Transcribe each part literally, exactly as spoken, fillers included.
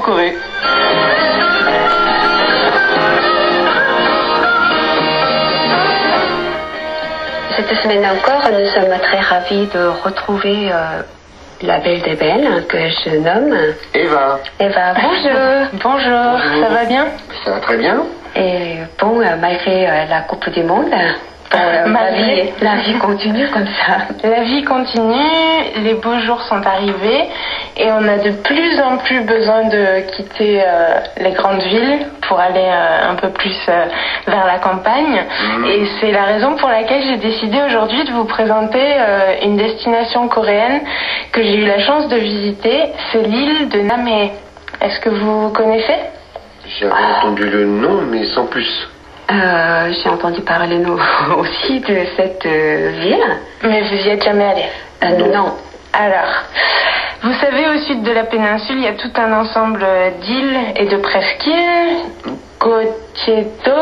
Corée. Cette semaine encore, nous sommes très ravis de retrouver euh, la belle des belles que je nomme Eva. Eva, bonjour. Bonjour, Bonjour. ça va bien? Ça va très bien. Et bon, euh, malgré euh, la Coupe du Monde, bon, euh, la, Malgré. vie, la vie continue comme ça. La vie continue, les beaux jours sont arrivés et on a de plus en plus besoin de quitter euh, les grandes villes pour aller euh, un peu plus euh, vers la campagne. Mmh. Et c'est la raison pour laquelle j'ai décidé aujourd'hui de vous présenter euh, une destination coréenne que j'ai eu la chance de visiter. C'est l'île de Namhae. Est-ce que vous connaissez? J'avais entendu le nom, mais sans plus. Euh, J'ai entendu parler nous aussi de cette euh, ville. Mais vous y êtes jamais allé? Euh, Non. non. Alors, vous savez, au sud de la péninsule, il y a tout un ensemble d'îles et de presqu'îles. Gochedo,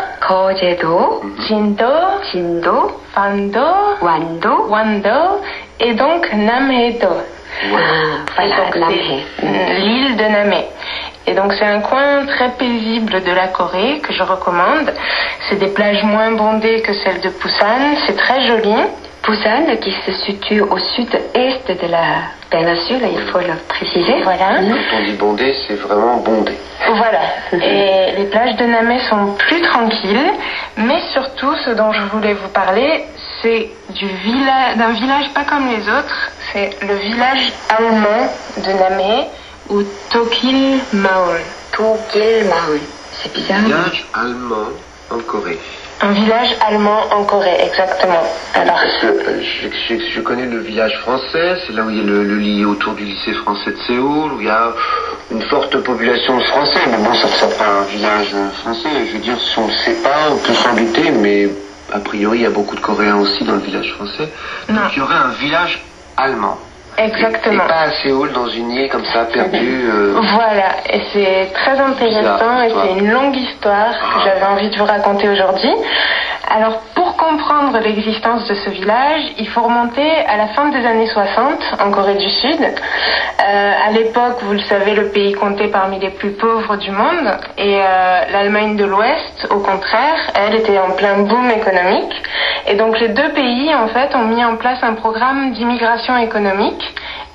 Kojedo, Jindo, Jindo, Fando, Wando. Wando et donc Namhae-do. Ah, voilà, Et donc, Namhae. c'est l'île de Namhae. Et donc c'est un coin très paisible de la Corée que je recommande. C'est des plages moins bondées que celles de Busan. C'est très joli. Busan, qui se situe au sud-est de la péninsule, il faut le préciser. Voilà. Quand on dit bondé, c'est vraiment bondé. Voilà. Et les plages de Namhae sont plus tranquilles. Mais surtout, ce dont je voulais vous parler, c'est du village, d'un village pas comme les autres. C'est le village allemand de Namhae, ou Tokil-maul. Tokil-maul. C'est bizarre. Village allemand en Corée. Un village allemand en Corée, exactement. Alors, Parce que euh, je, je- je connais le village français, c'est là où il y a le, le lit autour du lycée français de Séoul, où il y a une forte population de Français. Mais bon, ça ne sera pas un village euh, français. Je veux dire, si on ne sait pas, on peut s'en douter, mais a priori, il y a beaucoup de Coréens aussi dans le village français. Non. Donc il y aurait un village allemand. exactement. Et pas à Séoul, dans une île comme ça, perdue. euh, Voilà, et c'est très intéressant Bizarre, et histoire. c'est une longue histoire que Ah. j'avais envie de vous raconter aujourd'hui. Alors, pour comprendre l'existence de ce village, il faut remonter à la fin des années soixante en Corée du Sud. Euh, à l'époque, vous le savez, le pays comptait parmi les plus pauvres du monde et euh, l'Allemagne de l'Ouest, au contraire, elle était en plein boom économique. Et donc les deux pays, en fait, ont mis en place un programme d'immigration économique.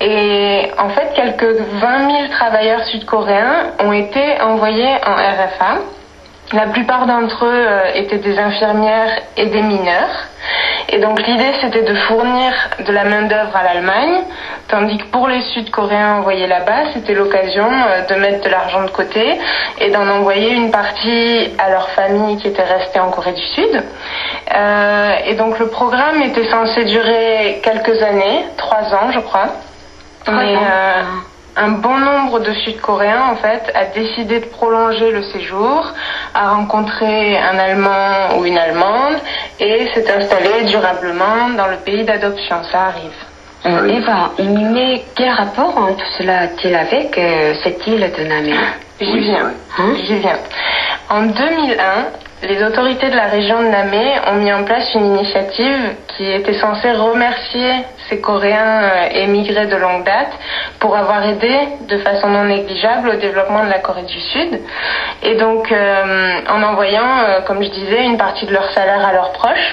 Et en fait, quelques vingt mille travailleurs sud-coréens ont été envoyés en R F A. La plupart d'entre eux euh, étaient des infirmières et des mineurs. Et donc l'idée, c'était de fournir de la main-d'œuvre à l'Allemagne, tandis que pour les Sud-Coréens envoyés là-bas, c'était l'occasion euh, de mettre de l'argent de côté et d'en envoyer une partie à leur famille qui était restée en Corée du Sud. Euh, et donc le programme était censé durer quelques années, trois ans je crois. Mais euh, un bon nombre de Sud-Coréens, en fait, a décidé de prolonger le séjour, a rencontré un Allemand ou une Allemande et s'est installé durablement dans le pays d'adoption. Ça arrive. Euh, Oui. Eva, mais quel rapport entre cela a-t-il avec euh, cette île de Namhae? J'y Oui, c'est viens. vrai. Hein? J'y viens. En deux mille un, les autorités de la région de Namhae ont mis en place une initiative qui était censée remercier ces Coréens euh, émigrés de longue date pour avoir aidé de façon non négligeable au développement de la Corée du Sud. Et donc, euh, en envoyant, euh, comme je disais, une partie de leur salaire à leurs proches.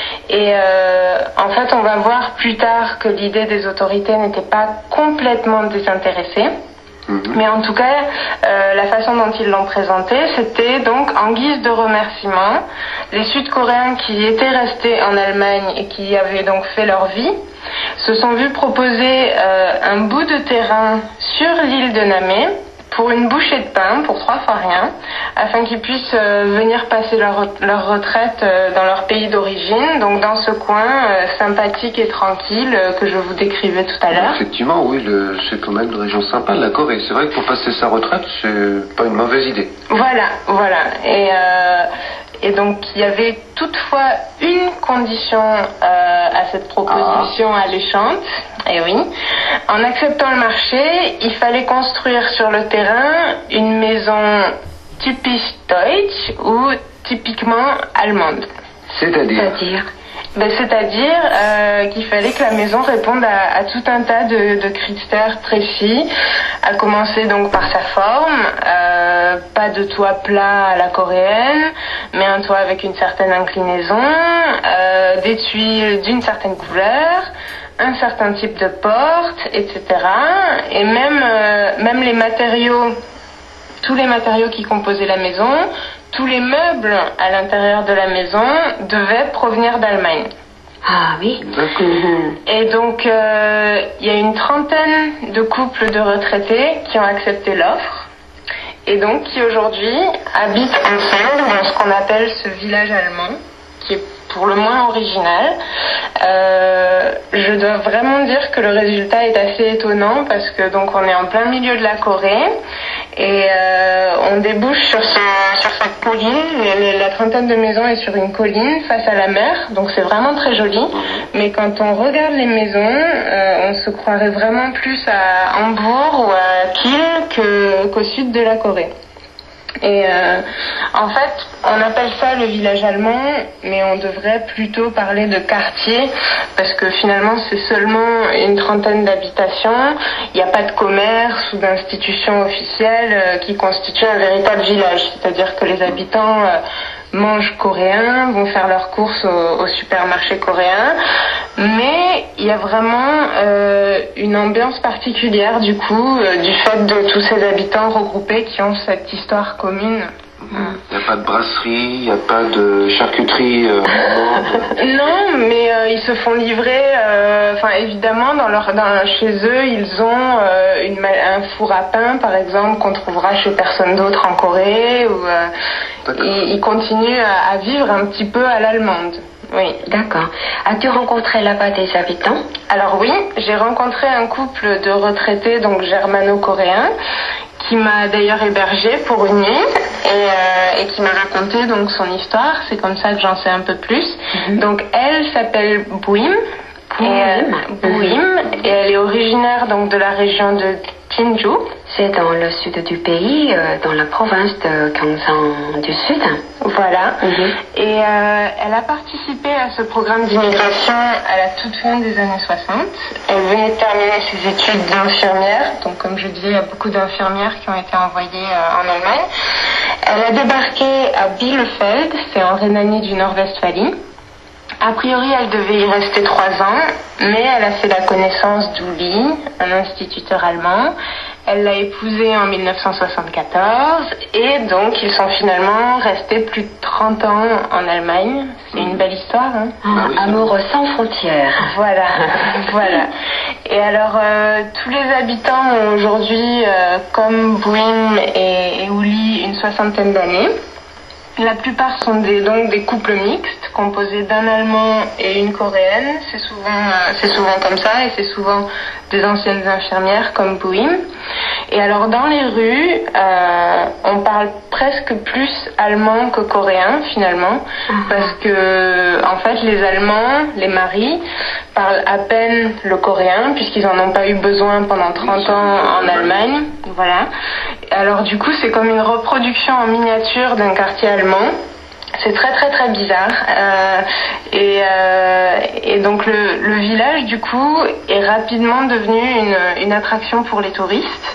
Et euh, en fait, on va voir plus tard que l'idée des autorités n'était pas complètement désintéressée. Mhm. Mais en tout cas, euh, la façon dont ils l'ont présenté, c'était donc en guise de remerciement, les Sud-Coréens qui étaient restés en Allemagne et qui avaient donc fait leur vie, se sont vus proposer euh, un bout de terrain sur l'île de Namhae pour une bouchée de pain, pour trois fois rien, afin qu'ils puissent euh, venir passer leur, leur retraite euh, dans leur pays d'origine, donc dans ce coin euh, sympathique et tranquille euh, que je vous décrivais tout à l'heure. Effectivement, oui, le- c'est quand même une région sympa, la Corée. C'est vrai que pour passer sa retraite, c'est pas une mauvaise idée. Voilà, voilà. Et, euh, et donc, il y avait toutefois une condition euh, à cette proposition alléchante. Et oui, en acceptant le marché, il fallait construire sur le terrain une maison typisch deutsch ou typiquement allemande. C'est-à-dire C'est-à-dire Ben, c'est-à-dire euh, qu'il fallait que la maison réponde à, à tout un tas de, de critères précis, à commencer donc par sa forme, euh, pas de toit plat à la coréenne, mais un toit avec une certaine inclinaison, euh, des tuiles d'une certaine couleur, un certain type de porte, et cetera. Et même, euh, même les matériaux, tous les matériaux qui composaient la maison, tous les meubles à l'intérieur de la maison devaient provenir d'Allemagne. Ah oui. Et donc, euh, il y a une trentaine de couples de retraités qui ont accepté l'offre et donc qui aujourd'hui habitent ensemble dans ce qu'on appelle ce village allemand, qui est pour le moins original. Euh, je dois vraiment dire que le résultat est assez étonnant parce que donc on est en plein milieu de la Corée et euh, on débouche sur, ce, sur cette colline. La, la trentaine de maisons est sur une colline face à la mer, donc c'est vraiment très joli. Mais quand on regarde les maisons, euh, on se croirait vraiment plus à Hambourg ou à Kiel que, qu'au sud de la Corée. Et euh, en fait, on appelle ça le village allemand, mais on devrait plutôt parler de quartier, parce que finalement c'est seulement une trentaine d'habitations, il n'y a pas de commerce ou d'institutions officielles euh, qui constituent un véritable village, c'est-à-dire que les habitants euh, mangent coréen, vont faire leurs courses au, au supermarché coréen, mais il y a vraiment euh, une ambiance particulière du coup, euh, du fait de tous ces habitants regroupés qui ont cette histoire commune. Il n'y a pas de brasserie, il n'y a pas de charcuterie. Euh, non, mais euh, ils se font livrer. Enfin, euh, évidemment, dans leur, dans, chez eux, ils ont euh, une, un four à pain, par exemple, qu'on trouvera chez personne d'autre en Corée. Ou euh, ils, ils continuent à, à vivre un petit peu à l'allemande. Oui. D'accord. As-tu rencontré là-bas des habitants? Alors oui, j'ai rencontré un couple de retraités, donc germano-coréens, qui m'a d'ailleurs hébergée pour une nuit et, euh, et qui m'a raconté donc son histoire. C'est comme ça que j'en sais un peu plus. Mm-hmm. Donc elle s'appelle Bouim. Bouim. Et, Bouim. Et elle est originaire donc de la région de Jinju. C'est dans le sud du pays, euh, dans la province de Gyeongsang du Sud. Voilà. Mm-hmm. Et euh, elle a participé à ce programme d'immigration à la toute fin des années soixante. Elle venait de terminer ses études d'infirmière. Donc, comme je disais, il y a beaucoup d'infirmières qui ont été envoyées euh, en Allemagne. Elle a débarqué à Bielefeld, c'est en Rhénanie du Nord-Westphalie. A priori, elle devait y rester trois ans, mais elle a fait la connaissance d'Uli, un instituteur allemand. Elle l'a épousé en mille neuf cent soixante-quatorze et donc ils sont finalement restés plus de trente ans en Allemagne. C'est une belle histoire, hein. Ah, oui, amour sans frontières. Voilà, voilà. Et alors, euh, tous les habitants ont aujourd'hui, euh, comme Bouim et, et Uli, une soixantaine d'années. La plupart sont des, donc des couples mixtes, composés d'un Allemand et une Coréenne. C'est souvent, euh, c'est souvent comme ça, et c'est souvent des anciennes infirmières comme Bouim. Et alors dans les rues, euh, on parle presque plus allemand que coréen finalement, parce que en fait les Allemands, les maris, parlent à peine le coréen puisqu'ils en ont pas eu besoin pendant trente ans en Allemagne. Voilà. Alors du coup c'est comme une reproduction en miniature d'un quartier allemand. C'est très très très bizarre euh, et, euh, et donc le, le village du coup est rapidement devenu une, une attraction pour les touristes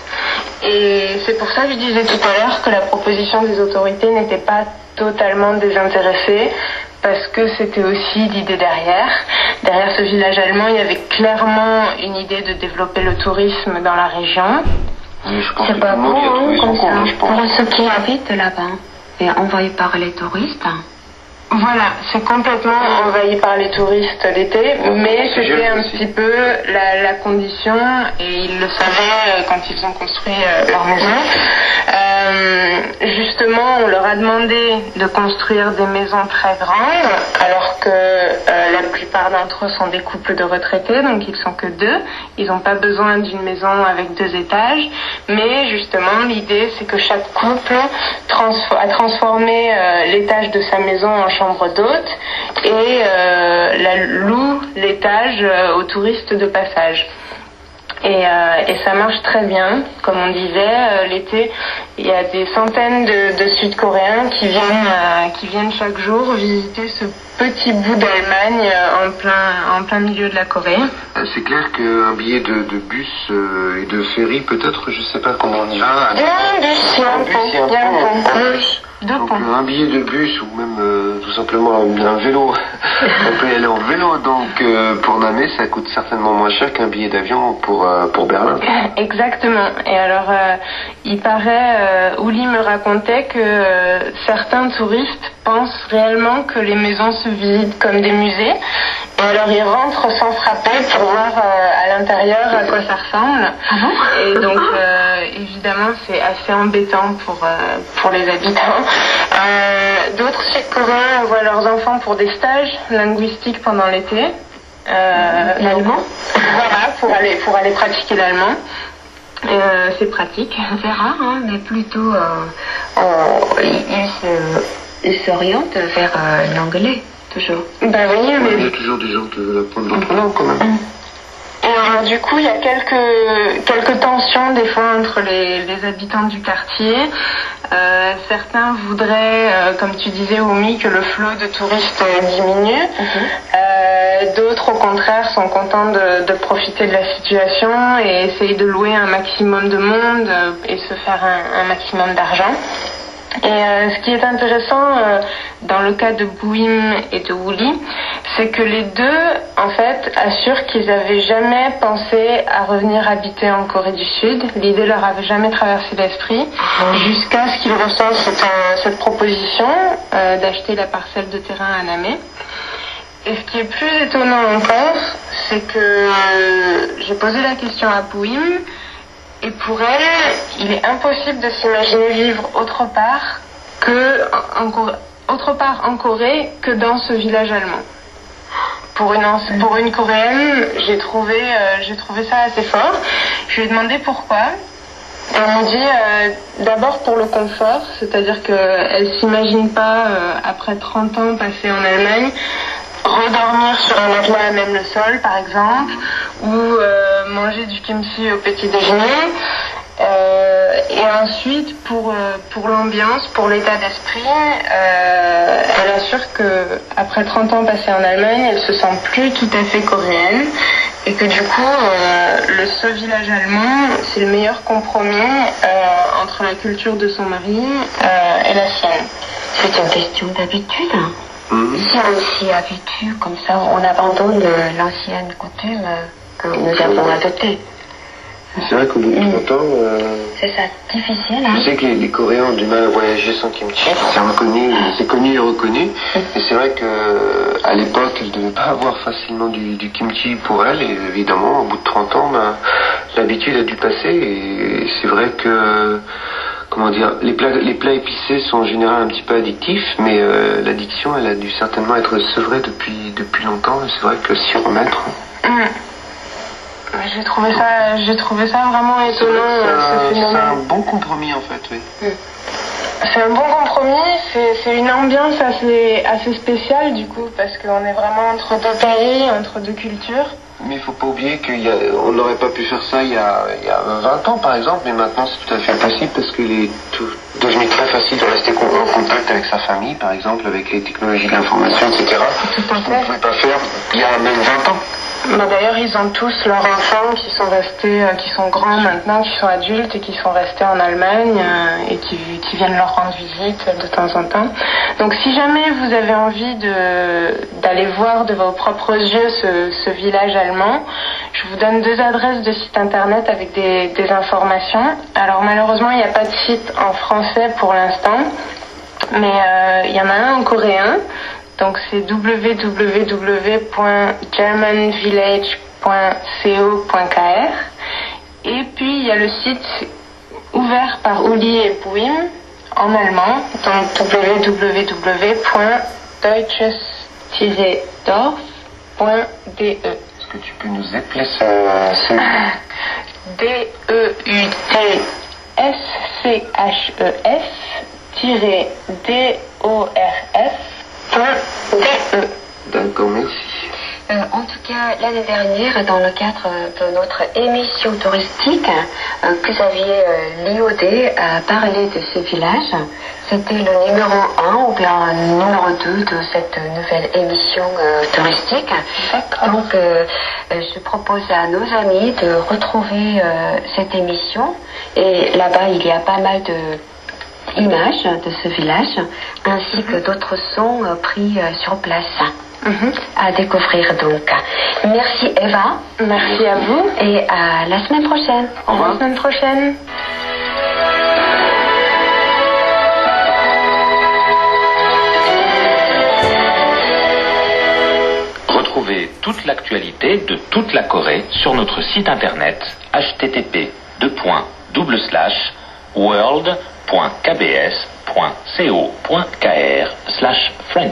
et c'est pour ça que je disais tout à l'heure que la proposition des autorités n'était pas totalement désintéressée parce que c'était aussi l'idée derrière. Derrière ce village allemand, il y avait clairement une idée de développer le tourisme dans la région. C'est pas bon hein, comme ça pour ceux qui habitent là-bas. Et envahi par les touristes. Voilà, c'est complètement envahi par les touristes l'été, mais c'était un petit peu la, la condition, et ils le savaient quand ils ont construit leur maison. Euh, justement, on leur a demandé de construire des maisons très grandes, alors que euh, la plupart d'entre eux sont des couples de retraités, donc ils sont que deux. Ils n'ont pas besoin d'une maison avec deux étages, mais justement, l'idée, c'est que chaque couple transfo- a transformé euh, l'étage de sa maison en chambre d'hôte et euh, la loue l'étage euh, aux touristes de passage. Et, euh, et ça marche très bien. Comme on disait, euh, l'été, il y a des centaines de, de Sud-Coréens qui viennent, euh, qui viennent chaque jour visiter ce petit bout d'Allemagne euh, en plein, en plein milieu de la Corée. C'est clair qu'un billet de, de bus euh, et de ferry, peut-être, je sais pas comment on y va. Il y a un bus, il y a un pont. Il y a un pont. Deux donc ponts. un billet de bus ou même euh, tout simplement un, un vélo, on peut y aller en vélo, donc euh, pour Namé ça coûte certainement moins cher qu'un billet d'avion pour, euh, pour Berlin. Exactement. Et alors euh, il paraît, euh, Ouli me racontait que euh, certains touristes pensent réellement que les maisons se visitent comme des musées, et alors ils rentrent sans frapper pour voir euh, à l'intérieur à quoi ça ressemble. Ah bon? Et donc euh, évidemment c'est assez embêtant pour, euh, pour les habitants. Euh, d'autres Sud-Coréens envoient leurs enfants pour des stages linguistiques pendant l'été. Euh, L'allemand? Voilà, pour aller, pour aller pratiquer l'allemand. Euh, c'est pratique. C'est rare, hein, mais plutôt euh, on- ils se- ils s'orientent vers euh, l'anglais, toujours. Ben oui, Il y mais a toujours des gens qui veulent apprendre l'autre langue quand même. et alors, du coup, il y a quelques, quelques tensions des fois entre les, les habitants du quartier. Euh, certains voudraient, euh, comme tu disais, Oumi, que le flot de touristes euh, diminue. Euh, d'autres, au contraire, sont contents de, de profiter de la situation et essayent de louer un maximum de monde euh, et se faire un, un maximum d'argent. Et euh, ce qui est intéressant euh, dans le cas de Bouim et de Wouli, c'est que les deux, en fait, assurent qu'ils n'avaient jamais pensé à revenir habiter en Corée du Sud. L'idée leur avait jamais traversé l'esprit, jusqu'à ce qu'ils reçoivent cette, euh, cette proposition euh, d'acheter la parcelle de terrain à Namé. Et ce qui est plus étonnant encore, c'est que euh, j'ai posé la question à Bouim, et pour elle, il est impossible de s'imaginer vivre autre part que en, Corée, autre part en Corée que dans ce village allemand. Pour une, pour une Coréenne, j'ai trouvé, euh, j'ai trouvé ça assez fort. Je lui ai demandé pourquoi. Elle me dit euh, d'abord pour le confort, c'est-à-dire qu'elle ne s'imagine pas, euh, après trente ans passés en Allemagne, redormir sur un matelas à même le sol, par exemple, ou euh, manger du kimchi au petit déjeuner. Euh, et ensuite, pour, euh, pour l'ambiance, pour l'état d'esprit, euh, elle assure qu'après trente ans passés en Allemagne, elle se sent plus tout à fait coréenne, et que du coup, euh, le ce village allemand, c'est le meilleur compromis euh, entre la culture de son mari euh, et la sienne. C'est une question d'habitude. Hein. Mmh. Si on s'y habitue comme ça, on abandonne euh, l'ancienne coutume euh, que nous avons adoptée. C'est vrai qu'au bout de trente ans, euh, C'est ça, difficile, hein? je sais que les, les Coréens ont du mal à voyager sans kimchi, c'est reconnu, c'est connu et reconnu. Et c'est vrai que à l'époque, ils ne devaient pas avoir facilement du, du kimchi pour elle. Et évidemment, au bout de trente ans, ben, l'habitude a dû passer. Et c'est vrai que, comment dire, les plats, les plats épicés sont en général un petit peu addictifs, mais euh, l'addiction, elle a dû certainement être sevrée depuis, depuis longtemps. Et c'est vrai que s'y remettre. Mmh. J'ai trouvé ça, j'ai trouvé ça vraiment étonnant, C'est euh, ce un, c'est phénomène. un bon compromis en fait, oui. C'est un bon compromis, c'est, c'est une ambiance assez, assez spéciale du coup, parce qu'on est vraiment entre deux pays, entre deux cultures. Mais il faut pas oublier qu'on n'aurait pas pu faire ça il y, a, il y a vingt ans par exemple, mais maintenant c'est tout à fait possible parce qu'il est tout, devenu très facile de rester en contact avec sa famille, par exemple, avec les technologies de l'information, et cetera. Tout à On ne fait. pouvait pas faire il y a même vingt ans. Bah, d'ailleurs, ils ont tous leurs enfants qui sont restés, euh, qui sont grands maintenant, qui sont adultes et qui sont restés en Allemagne euh, et qui, qui viennent leur rendre visite de temps en temps. Donc, si jamais vous avez envie de, d'aller voir de vos propres yeux ce, ce village allemand, je vous donne deux adresses de sites internet avec des, des informations. Alors, malheureusement, il n'y a pas de site en français pour l'instant, mais euh, il y en a un en coréen. Donc c'est w w w point german village point co point k r. Et puis il y a le site ouvert par Ouli et Bouim en allemand, donc w w w point deutsches Dorf point d e. Est-ce que tu peux nous appeler ce... ce... D E U T S C H E S D O R F. D'accord, merci. Euh, en tout cas, l'année dernière, dans le cadre de notre émission touristique, euh, que Xavier euh, Liaudet a parlé de ce village. C'était le numéro un ou bien le numéro deux de cette nouvelle émission euh, touristique. Donc, euh, je propose à nos amis de retrouver euh, cette émission. Et là-bas, il y a pas mal de images de ce village, ainsi que d'autres sons euh, pris euh, sur place. Mm-hmm. À découvrir donc. Merci Eva. Merci à vous. Et à la semaine prochaine. Au revoir. À la semaine prochaine. Retrouvez toute l'actualité de toute la Corée sur notre site internet h t t p deux points double slash world point k b s point co point k r slash French.